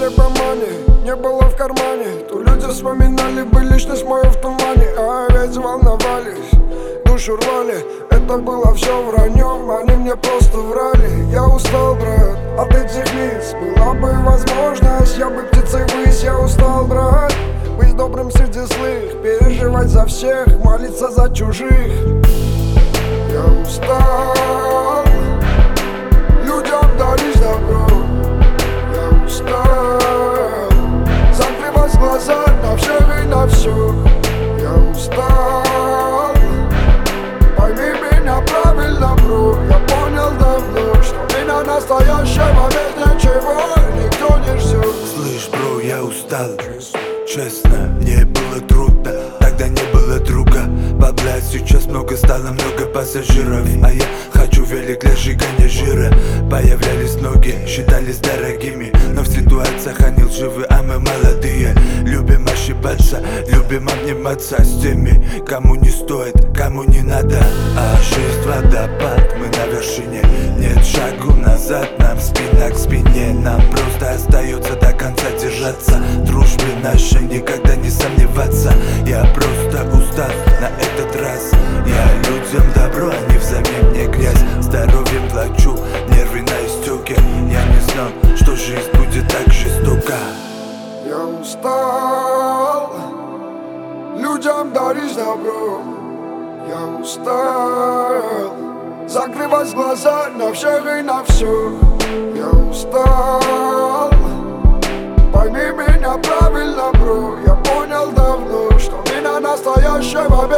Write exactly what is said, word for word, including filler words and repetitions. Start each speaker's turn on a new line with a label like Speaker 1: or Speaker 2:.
Speaker 1: хлеба мани не было в кармане, то люди вспоминали бы личность мою в тумане. А ведь волновались, душу рвали, это было все враньем, они мне просто врали. Я устал, брат, от этих лиц, была бы возможность, я бы птицей ввысь. Я устал, брат, быть добрым среди злых, переживать за всех, молиться за чужих. Я устал людям дарить добро. Я устал закрывать глаза на всех и на все. Я устал, пойми меня правильно, бро. Я понял давно, что меня настоящего ведь ничего никто не ждет.
Speaker 2: Слышь, бро, я устал, честно, мне было трудно, тогда не было друга. Бабла сейчас много стало, много пассажиров, а я хочу велик для сжигания жира. Появлялись ноги, считались дорогими, но в ситуациях они лживы, а мы молодые. Любим ошибаться, любим обниматься с теми, кому не стоит, кому не надо. А жизнь водопад, мы на вершине, нет шагу назад, нам спина к спине. Нам просто остается до конца держаться, дружбе нашей никогда не сомневаться. Я просто устал на этот раз, я людям добро, а не взамен мне грязь. Здоровьем плачу, нервы на истёке, я не знал, что жизнь будет так жестока.
Speaker 1: Я устал людям дарить добро. Я устал закрывать глаза на всех и на все. Я устал, пойми меня правильно, бро. Я понял давно, что меня настоящего